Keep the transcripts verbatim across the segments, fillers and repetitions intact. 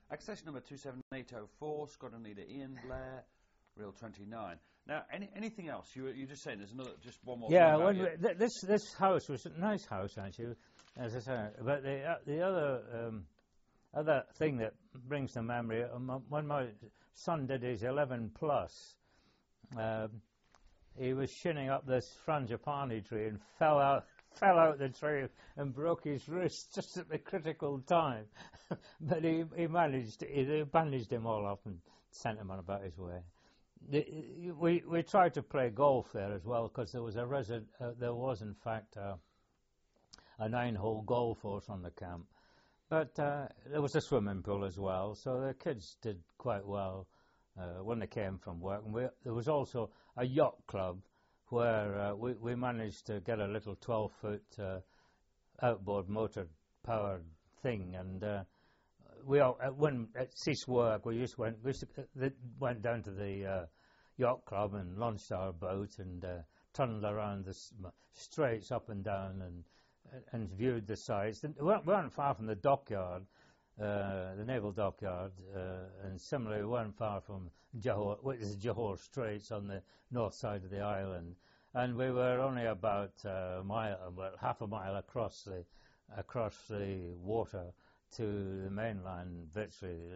Accession number two seven eight oh four, Squadron Leader Ian Blair, Real twenty-nine. Now, any, anything else? You were you just saying there's another, just one more. Yeah, thing when about we, th this this house was a nice house actually, as I say. But the uh, the other um, other thing that brings to memory, um, when my son did his eleven plus, um, he was shinning up this frangipani tree and fell out. Fell out the tree and broke his wrist just at the critical time. But he, he managed, he, they bandaged him all up and sent him on about his way. The, we we tried to play golf there as well because there was a resi uh, there was in fact uh, a nine-hole golf course on the camp, but uh, there was a swimming pool as well. So the kids did quite well uh, when they came from work. And we, there was also a yacht club, where uh, we, we managed to get a little twelve-foot uh, outboard motor-powered thing, and uh, we all, uh, when it ceased work, we just went we just, uh, went down to the uh, yacht club and launched our boat and uh, tunneled around the s straits up and down and and viewed the sights. We weren't, we weren't far from the dockyard, uh, the naval dockyard, uh, and similarly we weren't far from Johor, which is Johor Straits on the north side of the island, and we were only about a mile, about half a mile across the across the water to the mainland, virtually.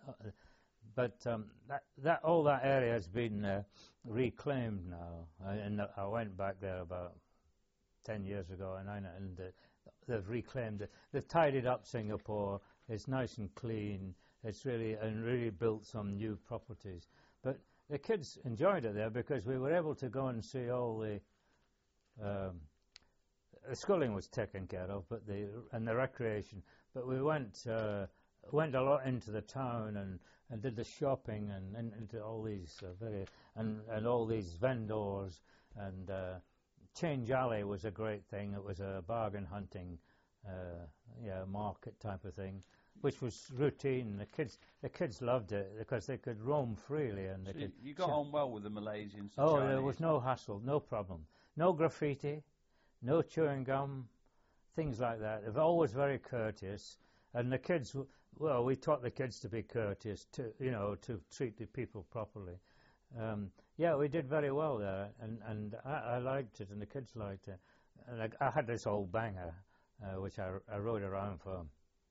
But um, that, that all that area has been uh, reclaimed now, I, and I went back there about ten years ago, and, I, and uh, they've reclaimed it. They've tidied up Singapore. It's nice and clean. It's really and really built some new properties. But the kids enjoyed it there because we were able to go and see all the um, the schooling was taken care of, but the and the recreation. But we went uh, went a lot into the town and, and did the shopping and, and into all these uh, very and and all these vendors and. Uh, Change Alley was a great thing. It was a bargain hunting, uh, yeah, market type of thing, which was routine. The kids, the kids loved it because they could roam freely and they so could. You got on well with the Malaysians. The oh, Chinese. There was no hassle, no problem, no graffiti, no chewing gum, things like that. They're always very courteous, and the kids. Well, we taught the kids to be courteous, to you know, to treat the people properly. Um, yeah, we did very well there, and, and I, I liked it, and the kids liked it. And I, I had this old banger, uh, which I, I rode around for.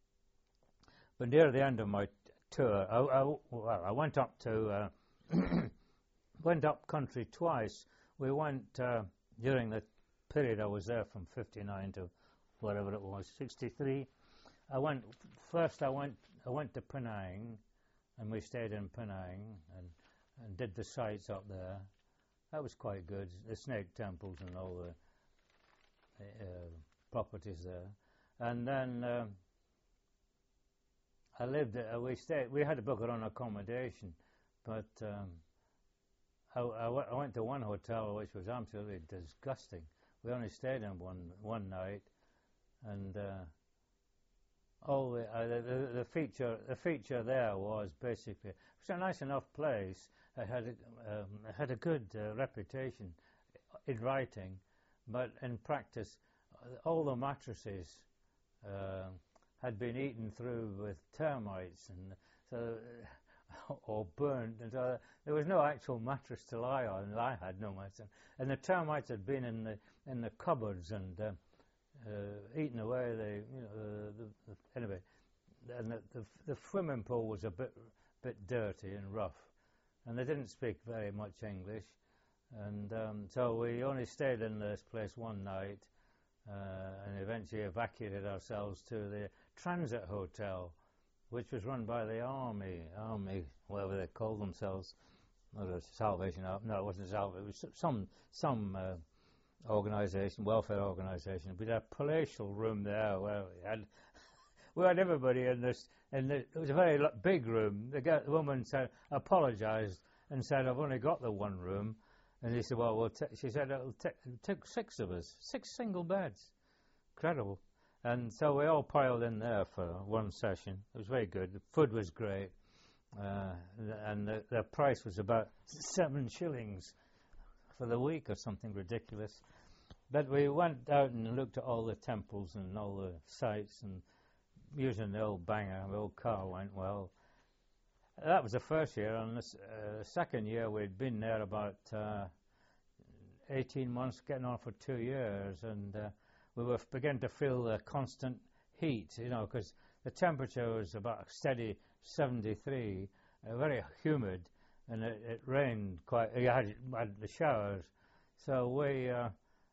But near the end of my tour, I, I, well, I went up to, uh, went up country twice. We went uh, during the period I was there from fifty-nine to whatever it was, sixty-three. I went first. I went. I went to Penang, and we stayed in Penang, and. and did the sites up there. That was quite good. The snake temples and all the uh, properties there. And then um, I lived. Uh, we stayed. We had to book our own accommodation, but um, I, I, w I went to one hotel which was absolutely disgusting. We only stayed in one one night, and. Uh, All the, uh, the, the feature the feature there was basically it was a nice enough place. It had a, um, it had a good uh, reputation in writing, but in practice, uh, all the mattresses uh, had been eaten through with termites and so uh, or burned, and so there was no actual mattress to lie on. And I had no mattress, and the termites had been in the in the cupboards and. Uh, Uh, eaten away the, you know, the, the, the anyway, and the, the the swimming pool was a bit bit dirty and rough, and they didn't speak very much English, and um, so we only stayed in this place one night, uh, and eventually evacuated ourselves to the Transit Hotel, which was run by the army, army whatever they called themselves, not a Salvation Army. No, it wasn't Salvation. It was some some. Uh, organisation, welfare organisation. We had a palatial room there where we had we had everybody in this. In the, it was a very big room. The, guy, the woman said, apologised and said, "I've only got the one room." And he said, "Well, we'll." T she said, "It'll take six of us, six single beds." Incredible. And so we all piled in there for one session. It was very good. The food was great, uh, and the, the price was about seven shillings. For the week or something ridiculous. But we went out and looked at all the temples and all the sites, and using the old banger, the old car went well. that was the first year. And the s- uh, second year, we'd been there about uh, eighteen months, getting on for two years, and uh, we were f- beginning to feel the constant heat, you know, because the temperature was about steady seventy-three, uh, very humid, and it, it rained quite. You had, had the showers, so we uh,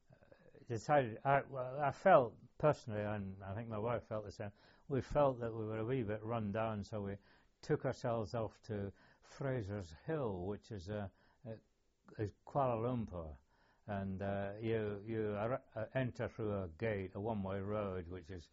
decided. I, well, I felt personally, and I think my wife felt the same. We felt that we were a wee bit run down, so we took ourselves off to Fraser's Hill, which is uh, uh, is Kuala Lumpur, and uh, you you ar- uh, enter through a gate, a one-way road, which is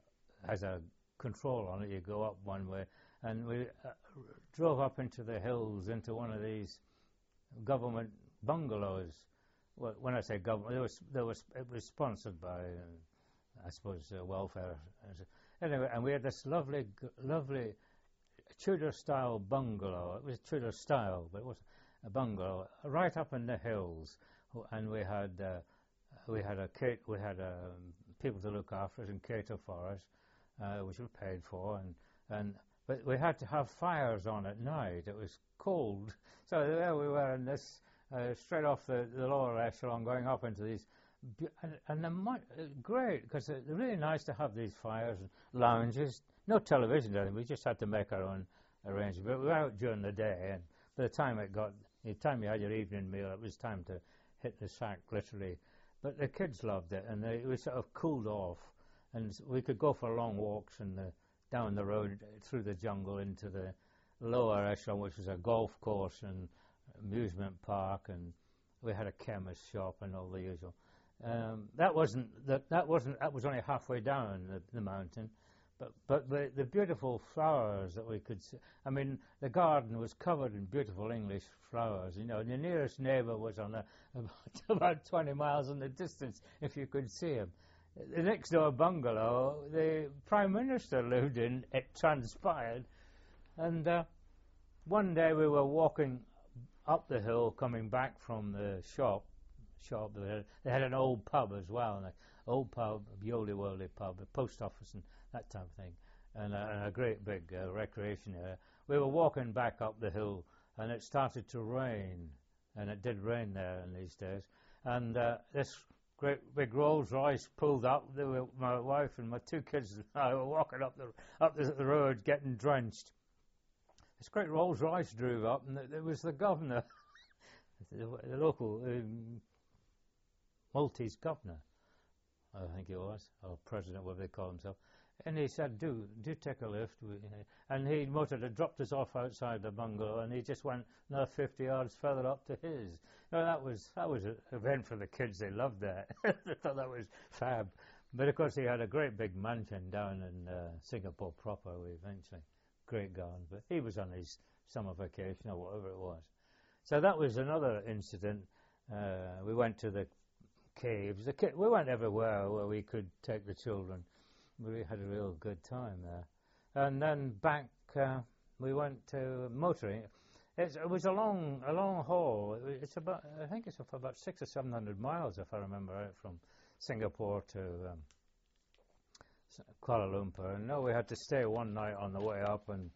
has a control on it. You go up one way, and we uh, drove up into the hills into one of these government bungalows. Well, when I say government, there was there was it was sponsored by, uh, I suppose, uh, welfare. Anyway, and we had this lovely, g- lovely Tudor-style bungalow. It was Tudor style, but it was a bungalow right up in the hills, and we had uh, we had a cat- we had um, people to look after us and cater for us, uh, which we paid for, and and but we had to have fires on at night. It was cold, so there we were in this uh, straight off the, the lower echelon, going up into these. bu- And, and they're mu- uh, great because they're they're really nice to have these fires and lounges. No television, or anything. We just had to make our own arrangements. But we were out during the day, and by the time it got, the time you had your evening meal, it was time to hit the sack, literally. But the kids loved it, and they, we sort of cooled off, and s- we could go for long walks and the, down the road uh, through the jungle into the lower echelon, which was a golf course and amusement park, and we had a chemist shop and all the usual. Um, that wasn't that, that wasn't that was only halfway down the, the mountain, but but the, the beautiful flowers that we could see. I mean, the garden was covered in beautiful English flowers. You know, and the nearest neighbour was on a, about, about twenty miles in the distance, if you could see him. The next door bungalow, the Prime Minister lived in. It transpired, and uh, one day we were walking up the hill, coming back from the shop. Shop. They had, they had an old pub as well, an old pub, a Yoli Worldy pub, a post office and that type of thing, and a, and a great big uh, recreation area. We were walking back up the hill, and it started to rain, and it did rain there in these days. And uh, this great big Rolls Royce pulled up. They were, my wife and my two kids and I were walking up the up the, the road, getting drenched. This great Rolls Royce drove up, and it, it was the governor, the, the local. Um, Maltese governor, I think he was, or president, whatever they call himself. And he said, do do take a lift. We, and he motored, it dropped us off outside the bungalow, and he just went another fifty yards further up to his. No, that was that was an event for the kids. They loved that. They thought that was fab. But of course, he had a great big mansion down in uh, Singapore proper. We eventually, great garden. But he was on his summer vacation or whatever it was. So that was another incident. Uh, we went to the caves. The ca- we went everywhere where we could take the children. We had a real good time there. And then back, uh, we went to motoring. It's, it was a long, a long haul. It, wa- it's about, I think it's about six or seven hundred miles, if I remember right, from Singapore to um, S- Kuala Lumpur. And no, we had to stay one night on the way up, and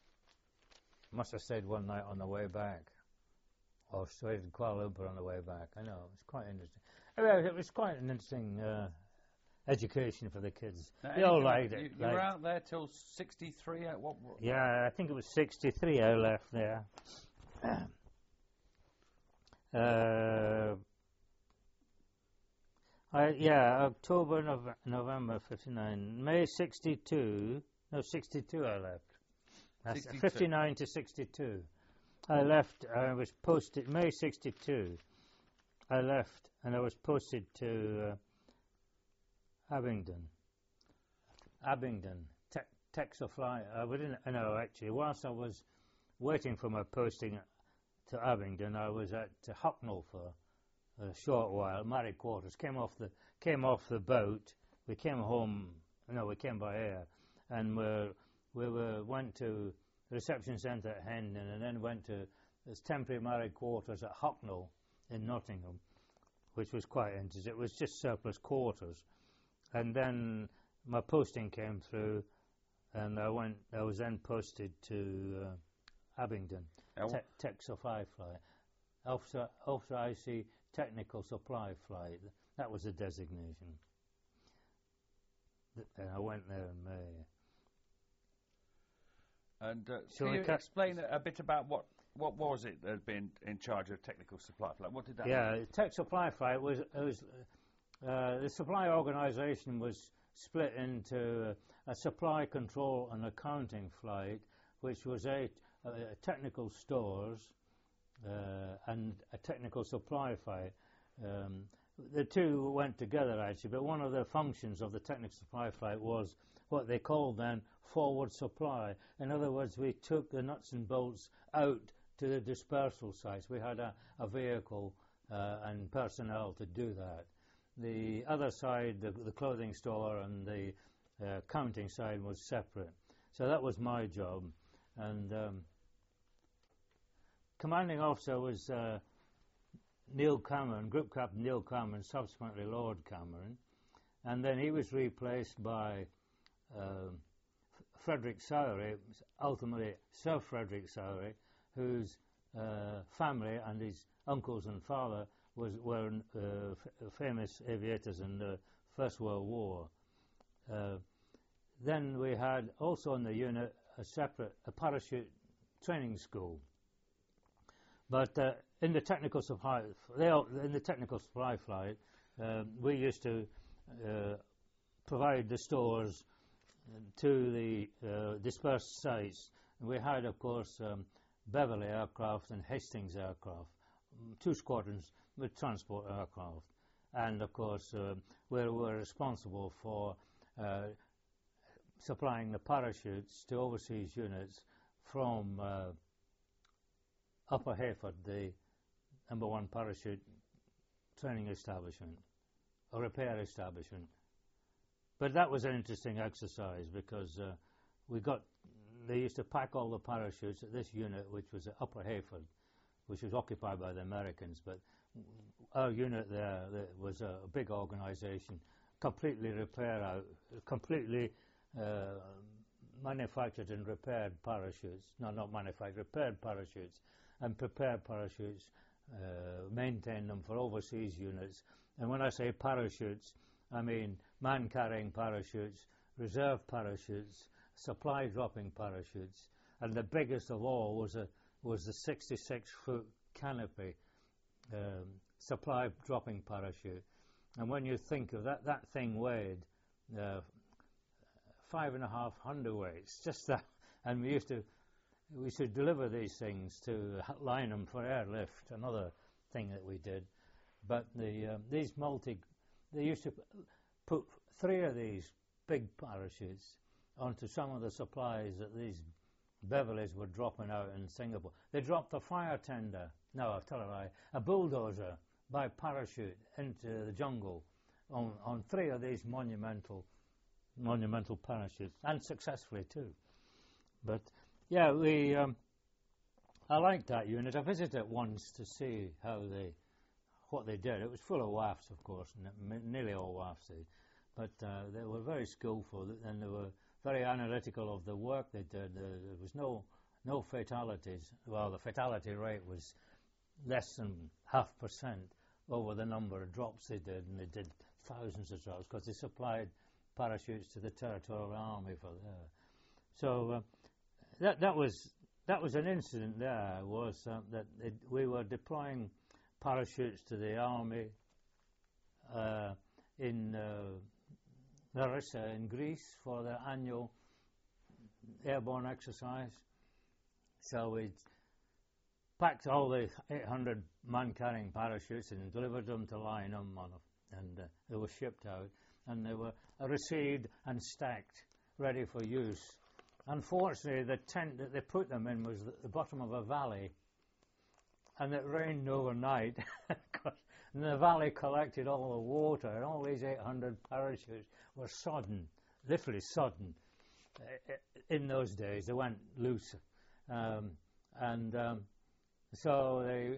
must have stayed one night on the way back, or stayed in Kuala Lumpur on the way back. I know, it was quite interesting. Anyway, it was quite an interesting uh, education for the kids. Now, They all anything- liked it. You, you were liked- out there till sixty-three. At what? what Yeah, I think it was sixty-three I left there. uh, I, yeah, October, Nov- November fifty-nine. May sixty-two. No, sixty-two I left. That's sixty-two. fifty-nine to sixty-two. I left, I was posted, May sixty-two. I left, and I was posted to uh, Abingdon. Abingdon, te- Texafly. I didn't know, actually. Whilst I was waiting for my posting to Abingdon, I was at uh, Hucknall for a short while, married quarters. Came off the came off the boat. We came home. No, we came by air, and we we were went to the reception centre at Hendon, and then went to this temporary married quarters at Hucknall in Nottingham, which was quite interesting. It was just surplus quarters, and then my posting came through, and I went. I was then posted to Abingdon, Oh. Te- Tech Supply Flight, Officer, Officer I C Technical Supply Flight. That was the designation. Th- And I went there in May. And uh, So can I you ca- explain a, a bit about what what was it that had been in charge of technical supply? Like, what did that mean? Yeah, Tech Supply Flight was, it was uh, the supply organisation was split into a supply control and accounting flight, which was a, a technical stores uh, and a technical supply flight. Um, the two went together actually, but one of the functions of the technical supply flight was what they called then forward supply. In other words, we took the nuts and bolts out to the dispersal sites. We had a, a vehicle uh, and personnel to do that. The other side, the, the clothing store and the uh, counting side was separate. So that was my job. And um, commanding officer was uh, Neil Cameron, Group Captain Neil Cameron, subsequently Lord Cameron. And then he was replaced by uh, Frederick Sowry, ultimately Sir Frederick Sowry, whose uh, family and his uncles and father was were uh, f- famous aviators in the First World War. Uh, then we had also in the unit a separate a parachute training school. But uh, in the technical supply, they all, in the technical supply flight, uh, we used to uh, provide the stores to the uh, dispersed sites. And we had, of course, um, Beverley aircraft and Hastings aircraft, two squadrons with transport aircraft. And, of course, uh, we were responsible for uh, supplying the parachutes to overseas units from uh, Upper Hayford, the number one parachute training establishment, a repair establishment. But that was an interesting exercise because uh, we got, they used to pack all the parachutes at this unit, which was at Upper Hayford, which was occupied by the Americans. But our unit there, there was a, a big organisation, completely repair out, completely uh, manufactured and repaired parachutes. No, not manufactured, repaired parachutes, and prepared parachutes, uh, maintain them for overseas units. And when I say parachutes, I mean man-carrying parachutes, reserve parachutes, supply dropping parachutes, and the biggest of all was a was the sixty-six foot canopy um, supply dropping parachute. And when you think of that, that thing weighed uh, five and a half hundredweights, just that. And we used to we used to deliver these things to Lynham for airlift, another thing that we did. But the um, these multi, they used to put three of these big parachutes onto some of the supplies that these Beverleys were dropping out in Singapore. They dropped a fire tender, no, I'll tell a lie, a bulldozer by parachute into the jungle on, on three of these monumental monumental parachutes, and successfully too. But yeah, we um, I liked that unit. I visited it once to see how they what they did. It was full of W A Fs, of course, n- nearly all W A Fs. But uh, they were very skillful, and they were very analytical of the work they did. Uh, there was no no fatalities. Well, the fatality rate was less than half percent over the number of drops they did, and they did thousands of drops because they supplied parachutes to the Territorial Army for there. So uh, that that was that was an incident. There was uh, that it, we were deploying parachutes to the Army uh, in uh, Larissa in Greece for their annual airborne exercise. So we packed all the eight hundred man-carrying parachutes and delivered them to Lynham, on a, and uh, they were shipped out, and they were received and stacked, ready for use. Unfortunately, the tent that they put them in was at the bottom of a valley, and it rained overnight. And the valley collected all the water, and all these eight hundred parachutes were sodden, literally sodden. Uh, in those days, they went loose. Um, and um, so they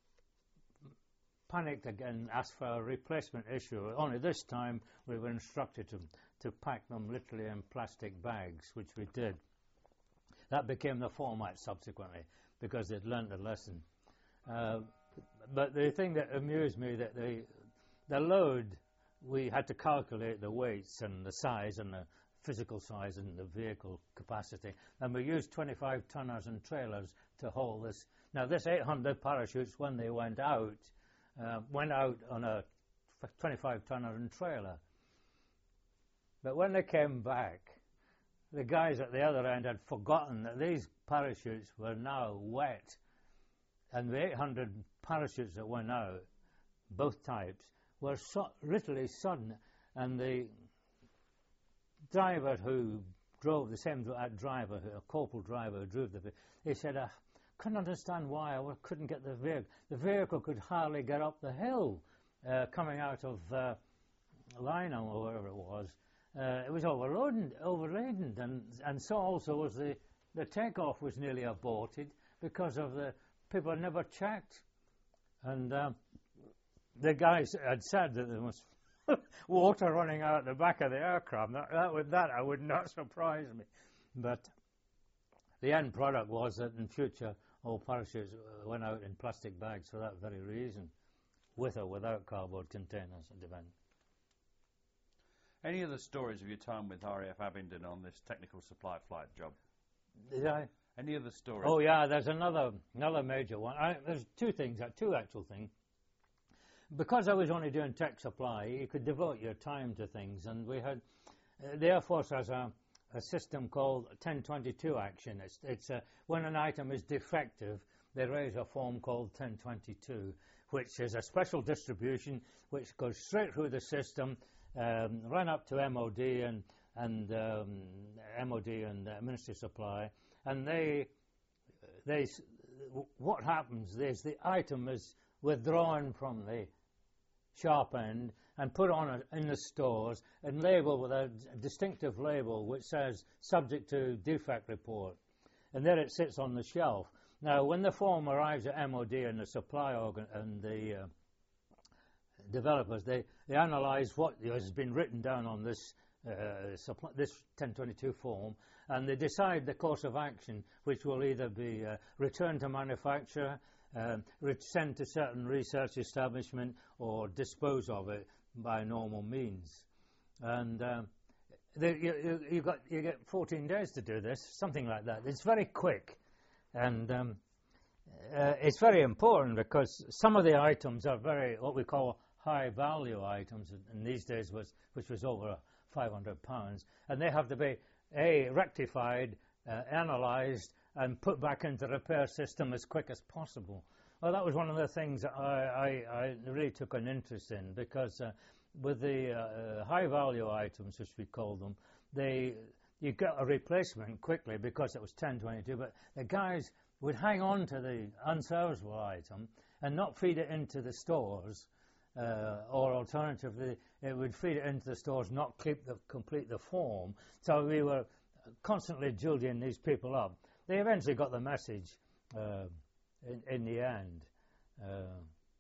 panicked again, asked for a replacement issue. Only this time, we were instructed to, to pack them literally in plastic bags, which we did. That became the format subsequently because they'd learnt the lesson. Uh, but the thing that amused me, that the, the load, we had to calculate the weights and the size and the physical size and the vehicle capacity, and we used twenty-five tonners and trailers to haul this. Now this eight hundred parachutes, when they went out, uh, went out on a twenty-five tonner and trailer. But when they came back, the guys at the other end had forgotten that these parachutes were now wet, and the eight hundred parachutes that went out, both types, were so literally sudden, and the driver who drove, the same uh, driver, a corporal driver who drove the vehicle, he said, I couldn't understand why I couldn't get the vehicle. The vehicle could hardly get up the hill uh, coming out of uh, Lynham or wherever it was. Uh, it was overloaded, overladen, and, and so also was the, the takeoff was nearly aborted because of the people had never checked. And um, the guys had said that there was water running out the back of the aircraft. That, that would that I would not surprise me. But the end product was that in future all parachutes went out in plastic bags for that very reason, with or without cardboard containers, it depends. Any other stories of your time with R A F Abingdon on this technical supply flight job? Did I? Any other stories? Oh yeah, there's another another major one. I, there's two things, uh, two actual things. Because I was only doing tech supply, you could devote your time to things, and we had uh, the Air Force has a, a system called ten twenty-two action. It's, it's uh, when an item is defective, they raise a form called ten twenty-two, which is a special distribution which goes straight through the system, um, run up to M O D and and um, M O D and uh, Ministry of Supply, and they they what happens is the item is withdrawn from the sharp end and put on a, in the stores and labelled with a distinctive label which says subject to defect report, and there it sits on the shelf. Now when the form arrives at M O D and the supply organ and the uh, developers, they, they analyse what has been written down on this uh, supply, this ten twenty-two form, and they decide the course of action, which will either be uh, returned to manufacturer, Um, sent to certain research establishment, or dispose of it by normal means. And um, the, you, you, you, got, you get fourteen days to do this, something like that. It's very quick, and um, uh, it's very important because some of the items are very, what we call high value items, and these days was, which was over five hundred pounds, and they have to be, A, rectified, uh, analysed, and put back into the repair system as quick as possible. Well, that was one of the things that I, I, I really took an interest in, because uh, with the uh, high-value items, as we call them, they you got a replacement quickly because it was ten twenty-two, but the guys would hang on to the unserviceable item and not feed it into the stores, uh, or alternatively, it would feed it into the stores, not keep the, complete the form. So we were constantly jilting these people up. They eventually got the message uh, in, in the end, uh,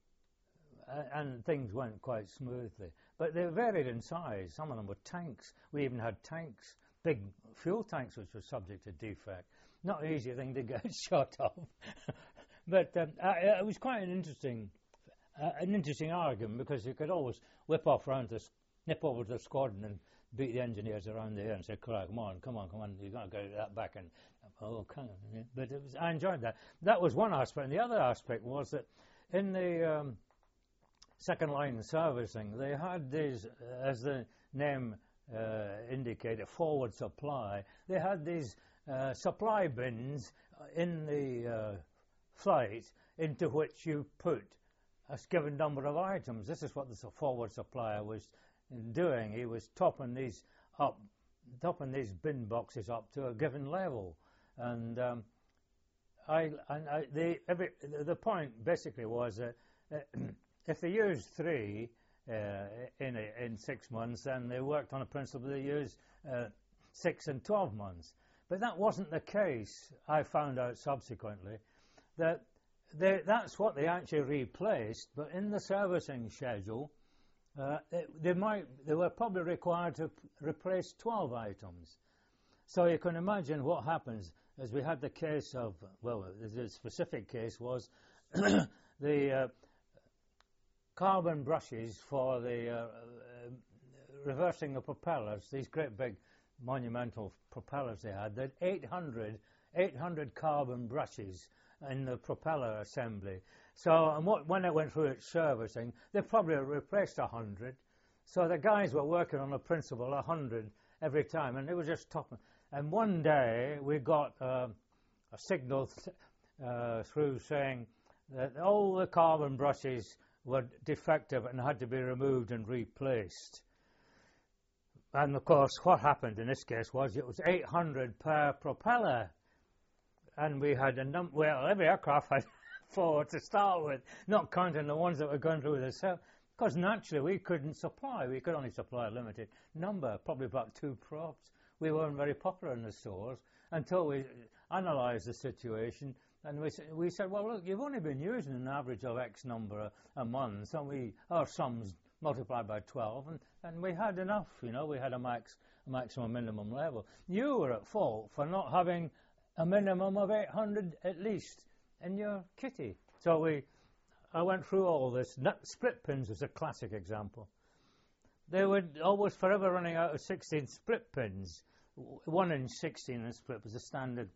and things went quite smoothly. But they varied in size. Some of them were tanks. We even had tanks, big fuel tanks, which were subject to defect. Not an easy thing to get shot of. But um, I, it was quite an interesting, uh, an interesting argument, because you could always whip off round to nip over to the squadron and beat the engineers around there and say, come on, come on, come on, you've got to get that back. And oh, come on. Yeah. But it was, I enjoyed that. That was one aspect. And the other aspect was that in the um, second line servicing, they had these, uh, as the name uh, indicated, forward supply. They had these uh, supply bins in the uh, flight into which you put a given number of items. This is what the forward supplier was doing. He was topping these up, topping these bin boxes up to a given level, and um, I, and I, the, every, the point basically was that uh, if they used three uh, in a, in six months, then they worked on a principle they used uh, six and twelve months. But that wasn't the case. I found out subsequently that they, that's what they actually replaced. But in the servicing schedule, Uh, it, they might, they were probably required to p- replace twelve items. So you can imagine what happens. is we had the case of, well, the specific case was the uh, carbon brushes for the uh, uh, reversing the propellers, these great big monumental propellers they had. They had eight hundred, eight hundred carbon brushes in the propeller assembly. So and what, when it went through its servicing, they probably replaced one hundred. So the guys were working on a principle, one hundred every time, and it was just top. And one day we got uh, a signal th uh, through saying that all the carbon brushes were defective and had to be removed and replaced. And of course, what happened in this case was it was eight hundred per propeller, and we had a num. Well, every aircraft had four to start with, not counting the ones that were going through the cell. Because naturally we couldn't supply. We could only supply a limited number, probably about two props. We weren't very popular in the stores until we analysed the situation, and we, we said, well, look, you've only been using an average of X number a, a month, and we, our sums multiplied by twelve, and, and we had enough, you know, we had a, max, a maximum minimum level. You were at fault for not having a minimum of eight hundred at least in your kitty. So we, I went through all this. Split pins was a classic example. They were always forever running out of sixteen split pins. One inch sixteen and split was the standard.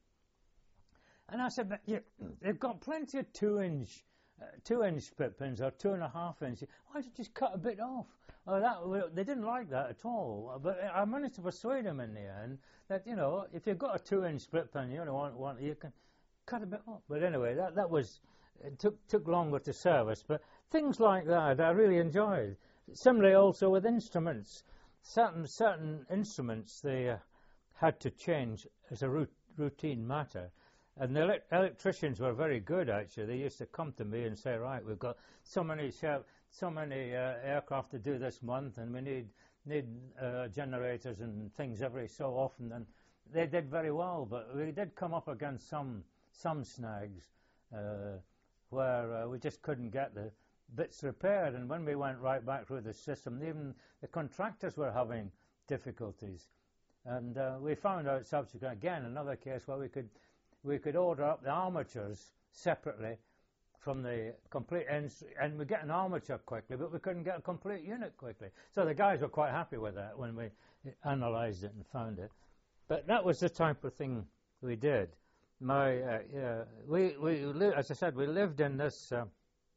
And I said, but yeah, they've got plenty of two inch, uh, two inch split pins or two and a half inch. Why don't you just cut a bit off? Oh, that, well, they didn't like that at all. But I managed to persuade them in the end that, you know, if you've got a two inch split pin, you only want one, you can cut a bit off. But anyway, that that was. It took, took longer to service, but things like that I really enjoyed. Similarly also with instruments. Certain, certain instruments they uh, had to change as a rout routine matter. And the ele electricians were very good, actually. They used to come to me and say, right, we've got so many, so many uh, aircraft to do this month, and we need, need uh, generators and things every so often. And they did very well, but we did come up against some, some snags. Uh, where uh, we just couldn't get the bits repaired, and when we went right back through the system, even the contractors were having difficulties. And uh, we found out subsequently, again, another case where we could we could order up the armatures separately from the complete ends, and we get an armature quickly, but we couldn't get a complete unit quickly. So the guys were quite happy with that when we analysed it and found it. But that was the type of thing we did. My, uh, yeah, we, we li as I said, we lived in this, uh,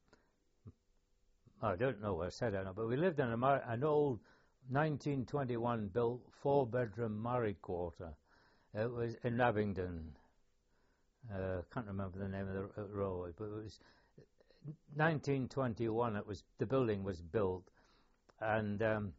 I don't know what I said, I know, but we lived in a, an old nineteen twenty-one built four-bedroom married quarter. It was in Abingdon. I uh, can't remember the name of the uh, road, but it was nineteen twenty-one. It was, the building was built, and um,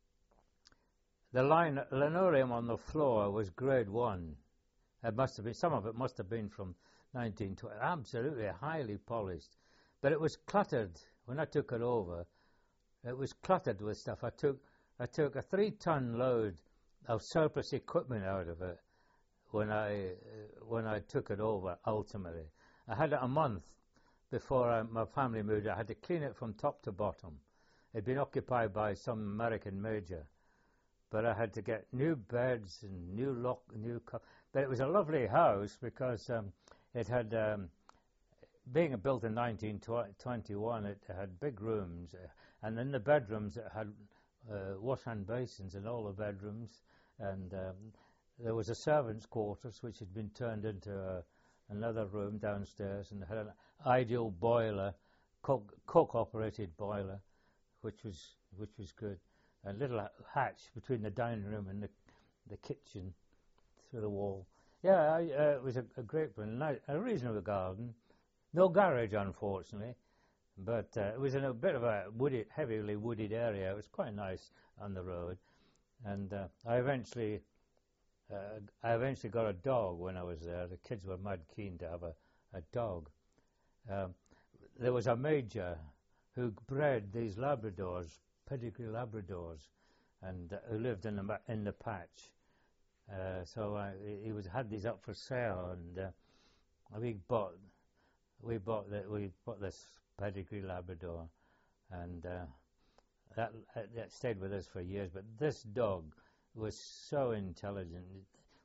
the line, linoleum on the floor was grade one. It must have been, some of it must have been from nineteen twenty, absolutely highly polished. But it was cluttered when I took it over. It was cluttered with stuff. I took, I took a three-ton load of surplus equipment out of it when I, uh, when I took it over, ultimately. I had it a month before I, my family moved. I had to clean it from top to bottom. It had been occupied by some American major. But I had to get new beds and new lock, new... Co But it was a lovely house because um, it had, um, being built in nineteen twenty-one, it had big rooms, uh, and in the bedrooms it had uh, wash-hand basins in all the bedrooms, and um, there was a servants' quarters which had been turned into uh, another room downstairs, and had an ideal boiler, cook, cook-operated boiler, which was which was good. A little hatch between the dining room and the, the kitchen through the wall. Yeah, I, uh, it was a, a great one, a reasonable garden. No garage, unfortunately, but uh, it was in a bit of a wooded, heavily wooded area. It was quite nice on the road, and uh, I eventually, uh, I eventually got a dog when I was there. The kids were mad keen to have a, a dog. Um, there was a major who bred these Labradors, pedigree Labradors, and uh, who lived in the in the patch. Uh, so uh, he was had these up for sale, and uh, we bought we bought the, we bought this pedigree Labrador, and uh, that that stayed with us for years. But this dog was so intelligent.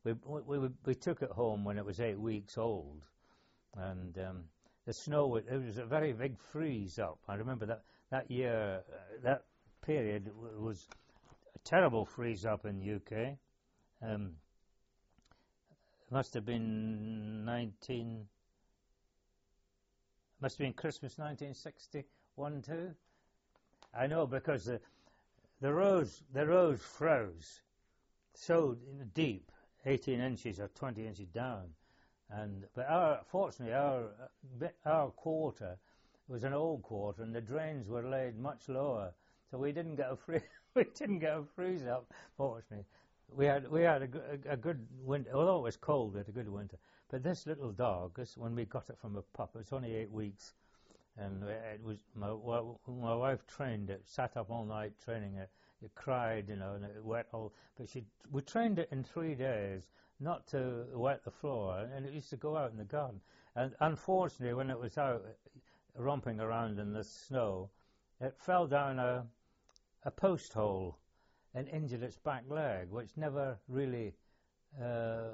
we, we, we, we took it home when it was eight weeks old, and um, the snow, was, it was a very big freeze up. I remember that, that year, uh, that period w- was a terrible freeze up in the U K. Um, it must have been nineteen, must have been Christmas nineteen sixty-one too. I know because the, the roads, the roads froze so deep, eighteen inches or twenty inches down. And but our, fortunately, our our quarter was an old quarter, and the drains were laid much lower, so we didn't get a free we didn't get a freeze up. Fortunately, we had we had a, a, a good winter. Although it was cold, we had a good winter. But this little dog, this, when we got it from a pup, it was only eight weeks, and it was my my wife trained it, sat up all night training it. It cried, you know, and it wet all. But she we trained it in three days. Not to wet the floor, and it used to go out in the garden. And unfortunately, when it was out romping around in the snow, it fell down a, a post hole and injured its back leg, which never really uh,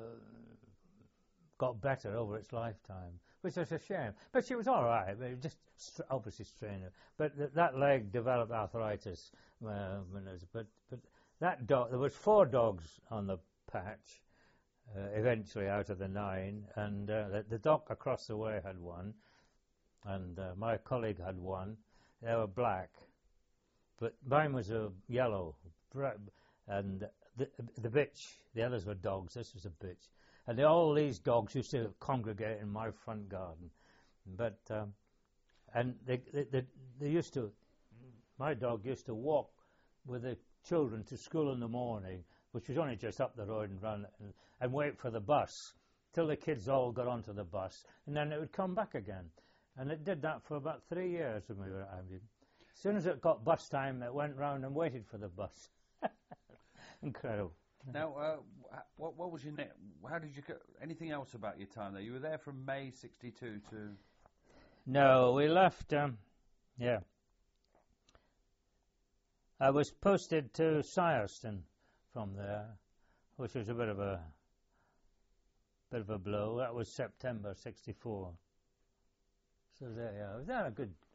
got better over its lifetime, which is a shame. But she was all right, but it was just st- obviously strained her. But th- that leg developed arthritis. Uh, when it was, but, but that dog, there was four dogs on the patch. Uh, eventually out of the nine, and uh, the, the doc across the way had one, and uh, my colleague had one. They were black, but mine was a yellow, and the, the bitch, the others were dogs, this was a bitch. And they, all these dogs used to congregate in my front garden. But, um, and they, they, they, they used to, my dog used to walk with the children to school in the morning, which was only just up the road, and run and, and wait for the bus till the kids all got onto the bus, and then it would come back again. And it did that for about three years when we were at Aberdeen. As soon as it got bus time, it went round and waited for the bus. Incredible. Now, uh, what, what was your ne- how did you? Co- anything else about your time there? You were there from May sixty-two to. No, we left. Um, yeah, I was posted to Syerston from there, which was a bit of a bit of a blow. That was September sixty-four. So there, yeah, I was there a good